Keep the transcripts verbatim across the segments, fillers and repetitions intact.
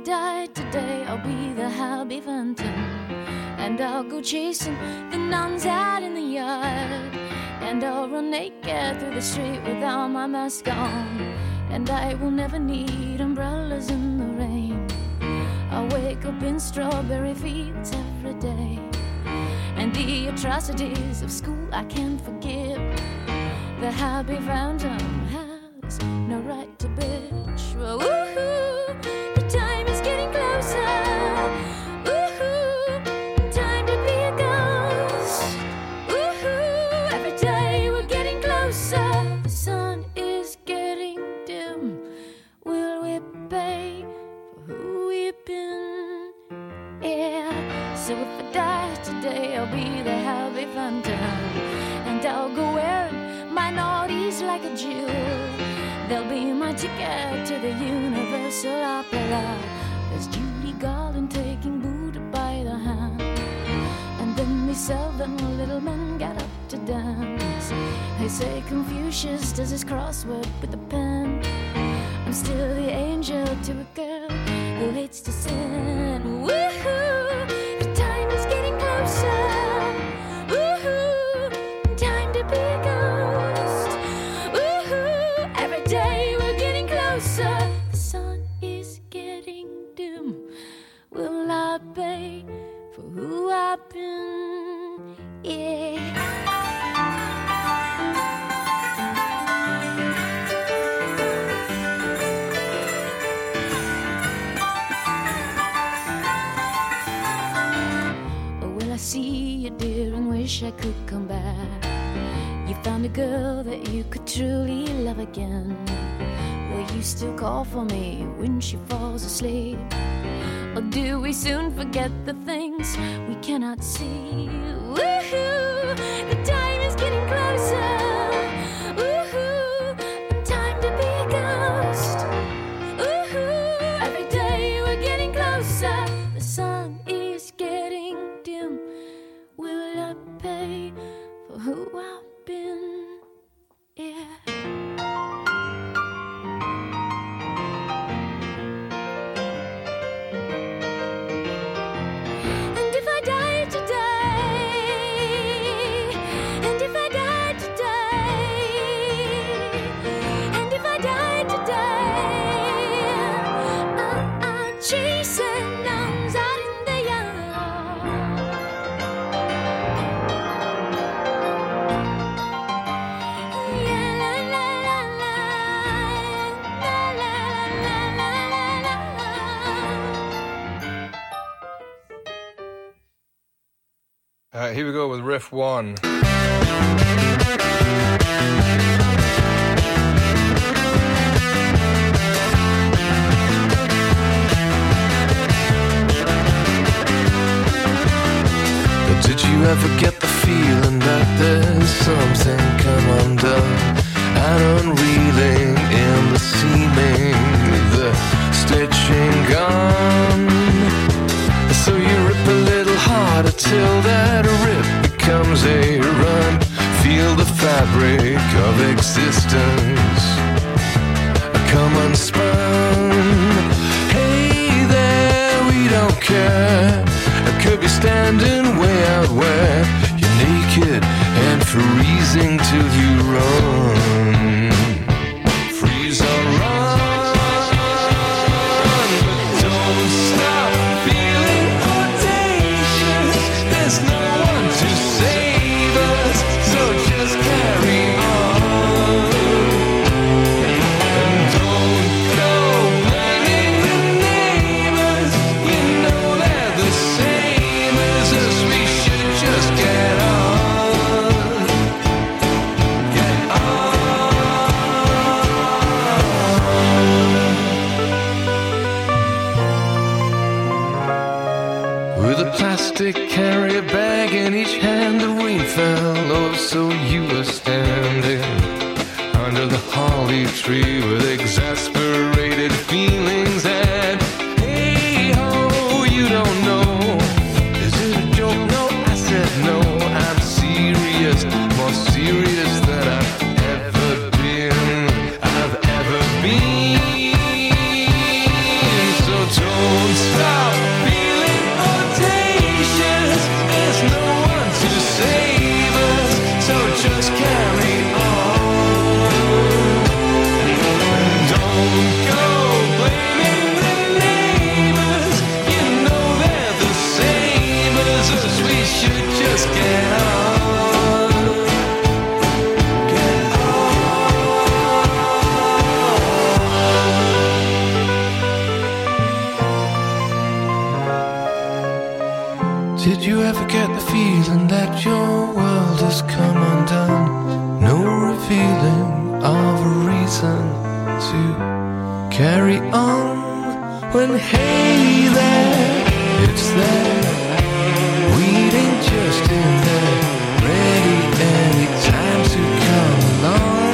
die today, I'll be the Happy Phantom, and I'll go chasing the nuns out in the yard, and I'll run naked through the street without my mask on, and I will never need umbrellas in the rain. I'll wake up in strawberry fields every day, and the atrocities of school I can't forgive. The Happy Phantom has no right to bitch. Well, woo-hoo, the time is getting closer. Woo-hoo, time to be a ghost. Woo-hoo, every day we're getting closer. The sun is getting dim. Will we pay for who we've been? Yeah, so if I die today, I'll be the Happy Phantom, and I'll go wearing my naughties like a Jew. They'll be my ticket to the Universal Opera. There's Judy Garland taking Buddha by the hand, and then these seven little men get up to dance. They say Confucius does his crossword with a pen. I'm still the angel to a girl who hates to sin. Woohoo, the time is getting closer. Woohoo, time to be a ghost. Woohoo, every day we're getting closer. The sun is getting dim. Will I pay for who I've been? Yeah. See you, dear, and wish I could come back. You found a girl that you could truly love again. Will you still call for me when she falls asleep? Or do we soon forget the things we cannot see? Woohoo, the time is getting closer. Woohoo, time to be a ghost. Woohoo, every day we're getting closer. The sun is getting dim. Will I pay for who I've been? Yeah. And if I die today, and if I die today, and if I die today, I'm chasing nuns out in the yard. Yeah, la la la la, la la la la la la. All right, here we go with riff one. Did you ever get the feeling that there's something come undone and unreeling in the seaming, the stitching gone? So you rip a little harder till that rip becomes a run. Feel the fabric of existence come unspun. Hey there, we don't care. I could be standing way out where you're naked and freezing till you run. Freeze or run, but don't stop feeling audacious. There's no one to save us, so just carry on. And don't go blaming the neighbors, you know they're the same as us. We should just get on, get on. With a plastic carrier bag in each hand, the rain fell, oh so you were standing under the holly tree with exasperated feelings. And hey ho, you don't know, is it a joke? No, I said no, I'm serious, more serious than I've ever been, I've ever been. So don't Did you ever get the feeling that your world has come undone? No revealing of a reason to carry on. When hey there, it's there, waiting just in there, ready any time to come along.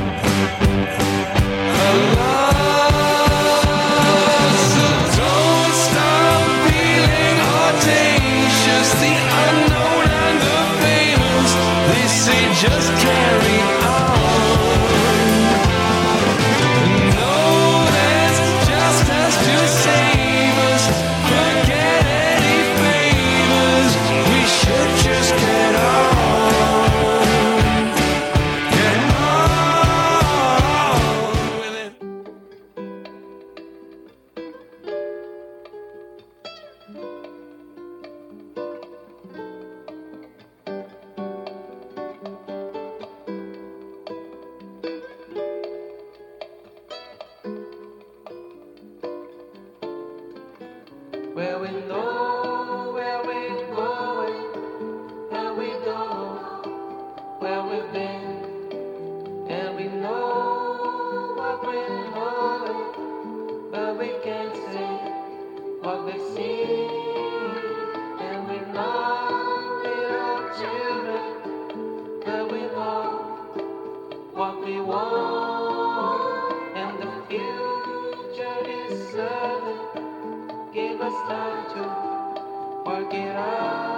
Along, so don't stop feeling audacious. The unknown and the famous, they say just carry on. To save us, forget any favors. We should just get on, get on with it. Where we know where we're going, and we know where we've been, and we know what we're knowing, but we can't say what we've seen, and we're not little children, but we know what we want, and the future is certain. Give us time to work it out.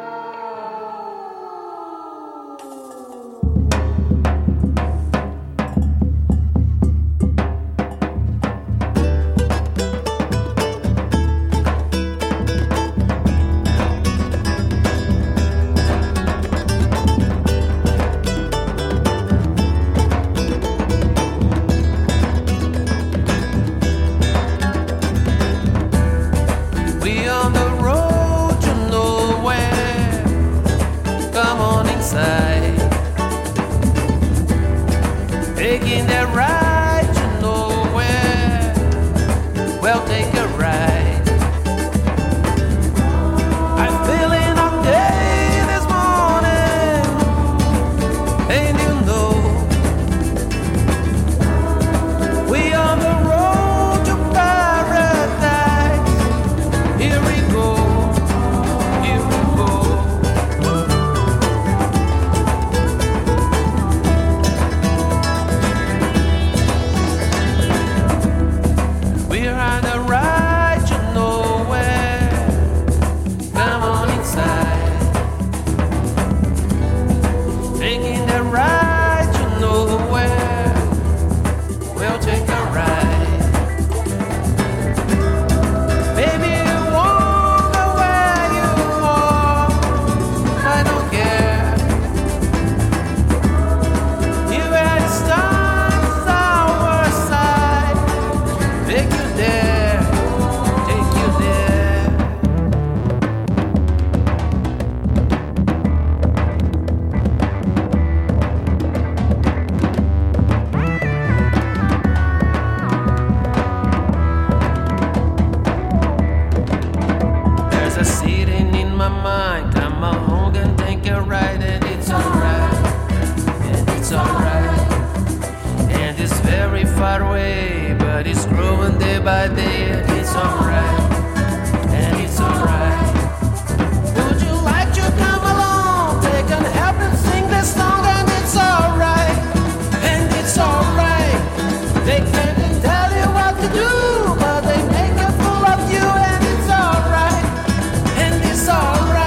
Taking that ride to nowhere. Well, take a ride. I'm feeling up day this morning, and you know we on the road to paradise. Here we go, here we go. We're on the ride to nowhere. Come on inside. Taking the ride to nowhere. We'll take a ride. Baby, you wonder where you are. I don't care. You had stars our side. Take you there, take you there. There's a sitting in my mind. Come along and take a ride, and it's alright, and it's alright. And it's very far away, but it's growing day by day, and it's alright, and it's alright. Would you like to come along? They can help and sing this song, and it's alright, and it's alright. They can't tell you what to do, but they make a fool of you, and it's alright, and it's alright.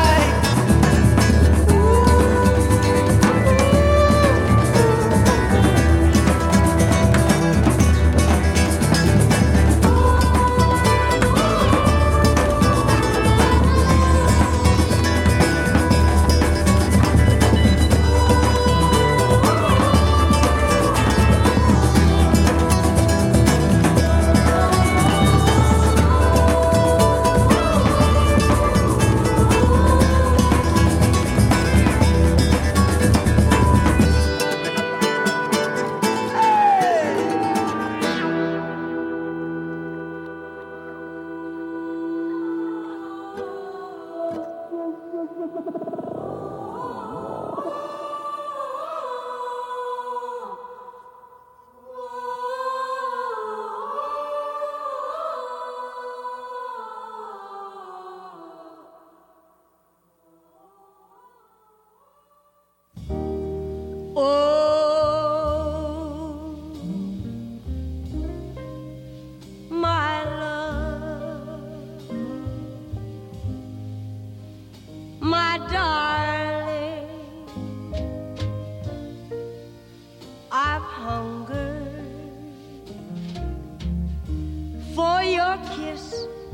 for your kiss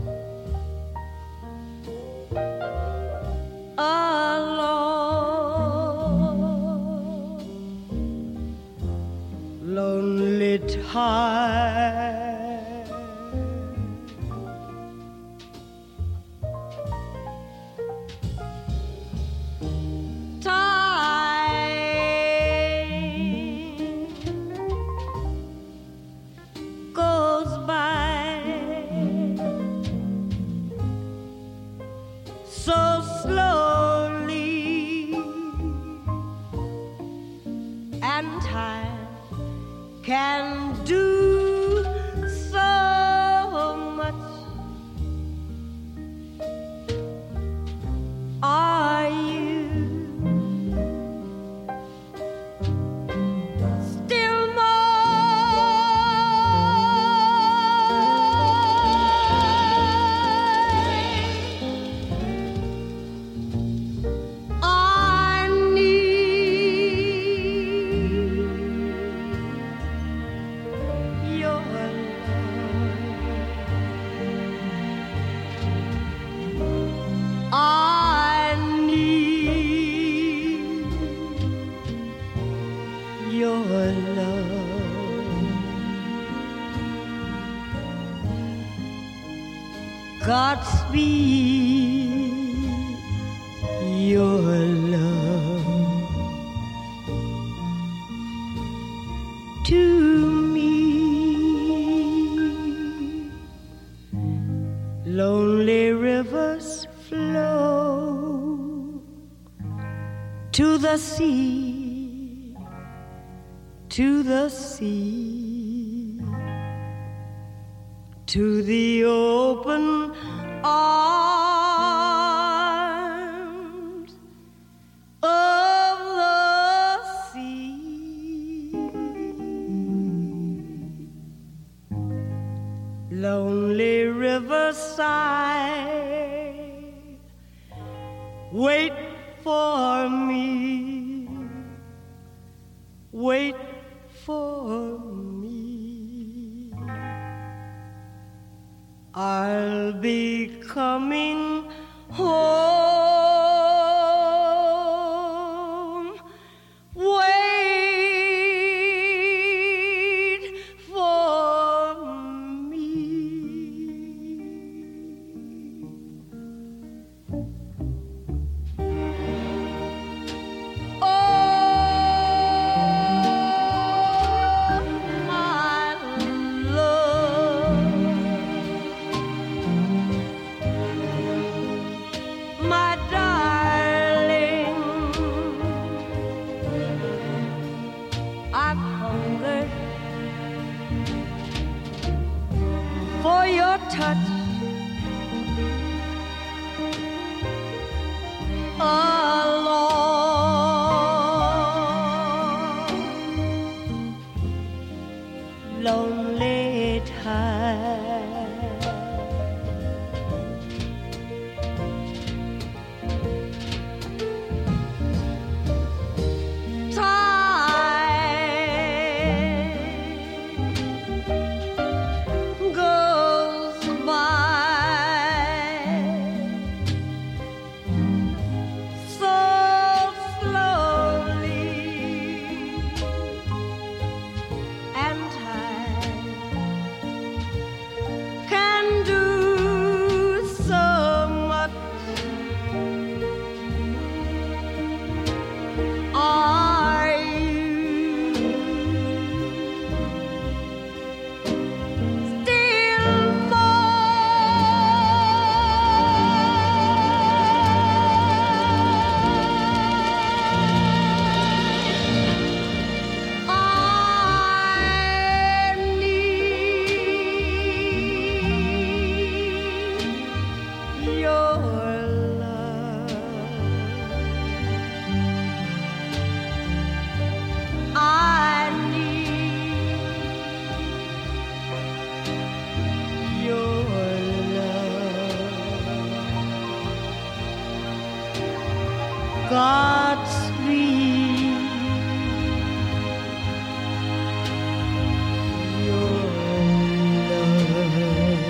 alone. Lonely time, can do so much. Are you still mine? I need your love. I need your love. Godspeed your love to me. Lonely rivers flow to the sea, to the sea, to the open arms of the sea. Lonely riverside, wait for me, wait for me. I'll be coming home. Wait for me. For your touch alone, lonely time. Time goes by so slowly, and time can do so much. Are you still mine? I need your love. I need your love. Godspeed your love.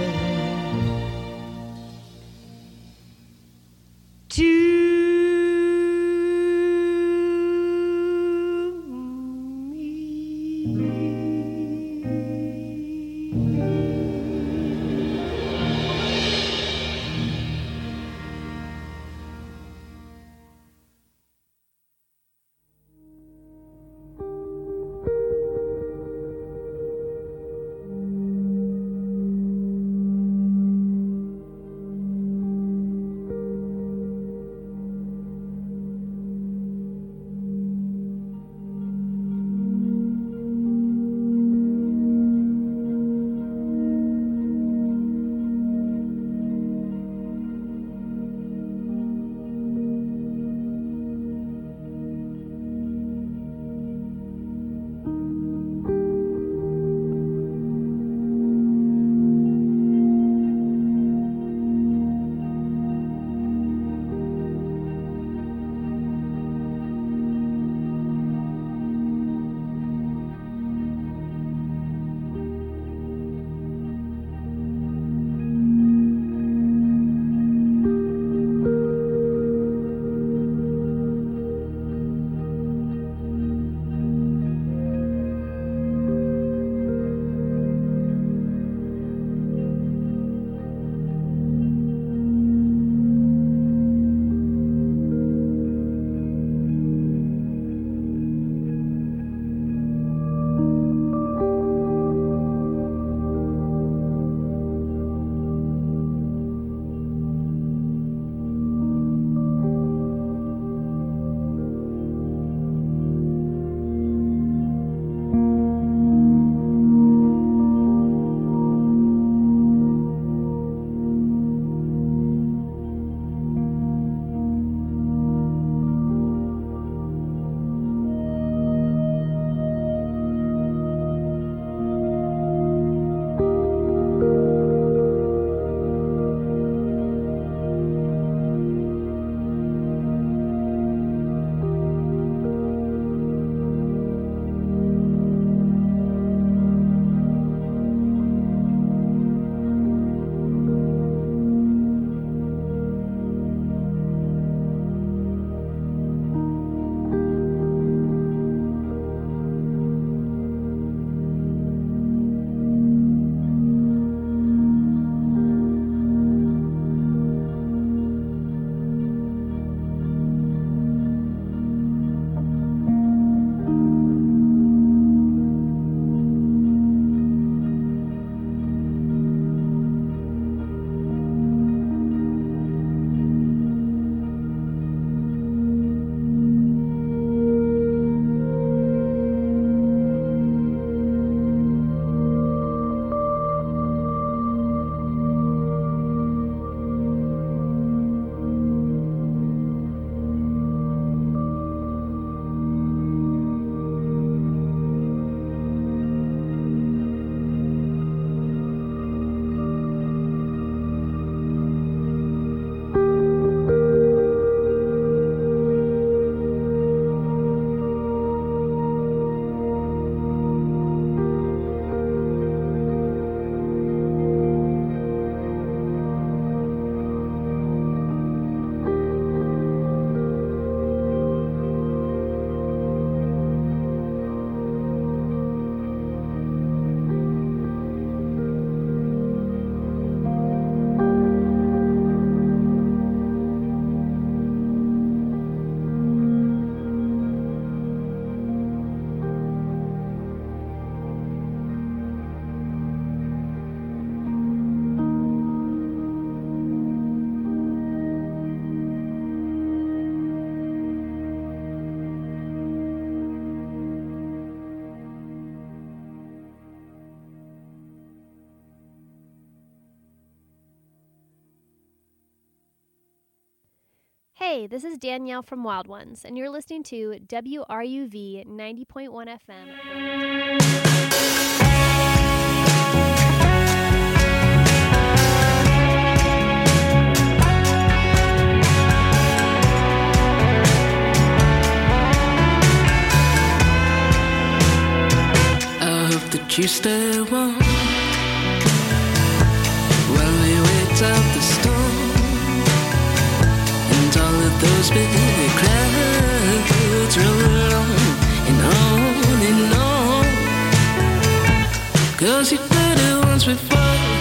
Hey, this is Danielle from Wild Ones, and you're listening to W R U V ninety point one F M. I hope that you stay warm while we wait out the storm. And all of those big clouds roll on and on and on. Cause you did it once before,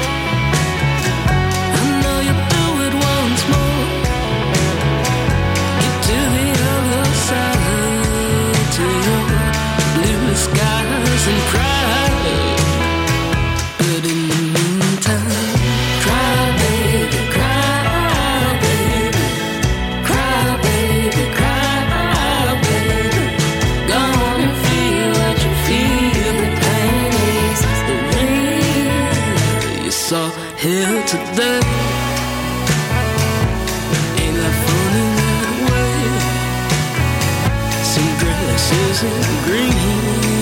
I know you'll do it once more. Get to the other side, to your blue skies and cry. But in the meantime, cry baby, cry baby, cry baby, cry baby. Go on and feel what you feel. The pain is the real. You saw here today. Ain't that funny that way? Some grass isn't green.